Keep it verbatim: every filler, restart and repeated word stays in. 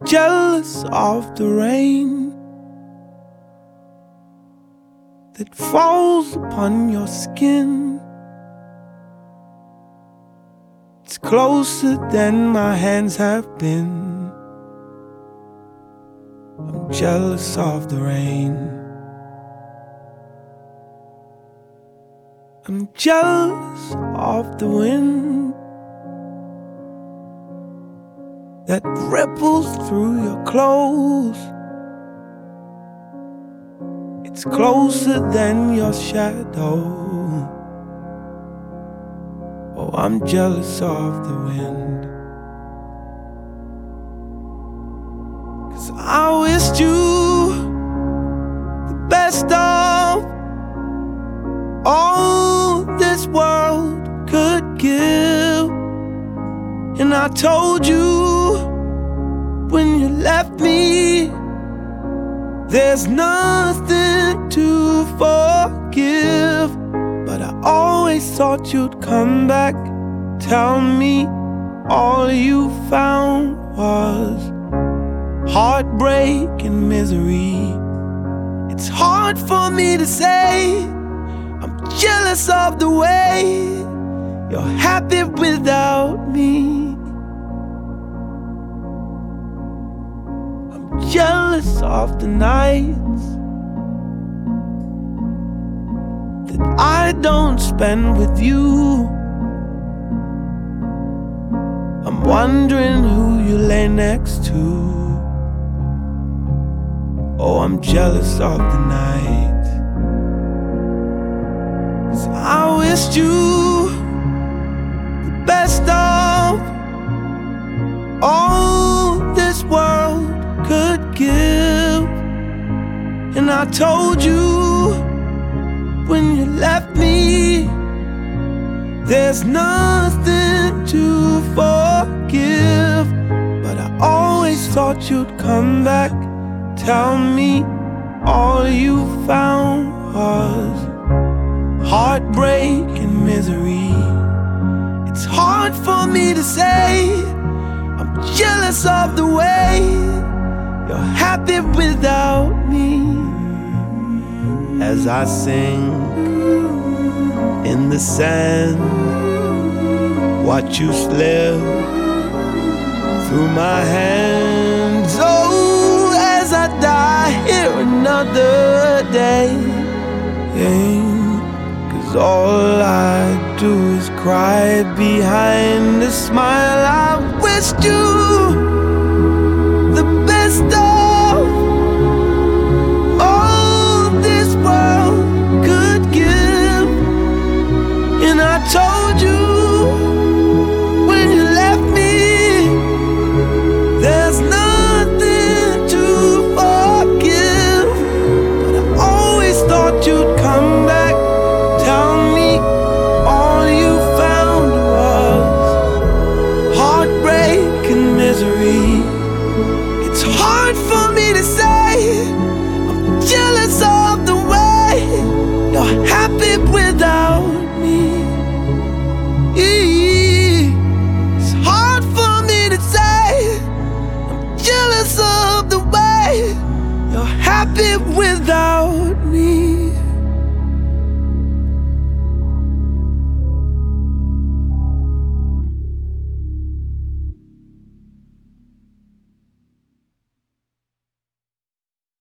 jealous of the rain that falls upon your skin. It's closer than my hands have been. I'm jealous of the rain. I'm jealous of the wind that ripples through your clothes. It's closer than your shadow. Oh, I'm jealous of the wind, 'cause I wished you the best of all this world could give. And I told you when you left me, there's nothing to forgive. But I always thought you'd come back, tell me all you found was heartbreak and misery. It's hard for me to say I'm jealous of the way you're happy without me. I'm jealous of the nights that I don't spend with you. I'm wondering who you lay next to. Oh, I'm jealous of the night, 'cause I wished you the best of all this world could give. And I told you when you left me, there's nothing to forgive. But I always thought you'd come back, tell me all you found was heartbreak and misery. It's hard for me to say I'm jealous of the way you're happy without me. As I sink in the sand, watch you slip through my hands. Oh, as I die here another day, yeah, 'cause all I do is cry behind a smile. I wished you the best of all this world could give. And I told you when you left me, there's nothing to forgive. But I always thought you'd come back, tell me all you found was heartbreak and misery. It's hard for me to say I'm jealous of the way you're happy without me. It's hard for me to say I'm jealous of the way you're happy without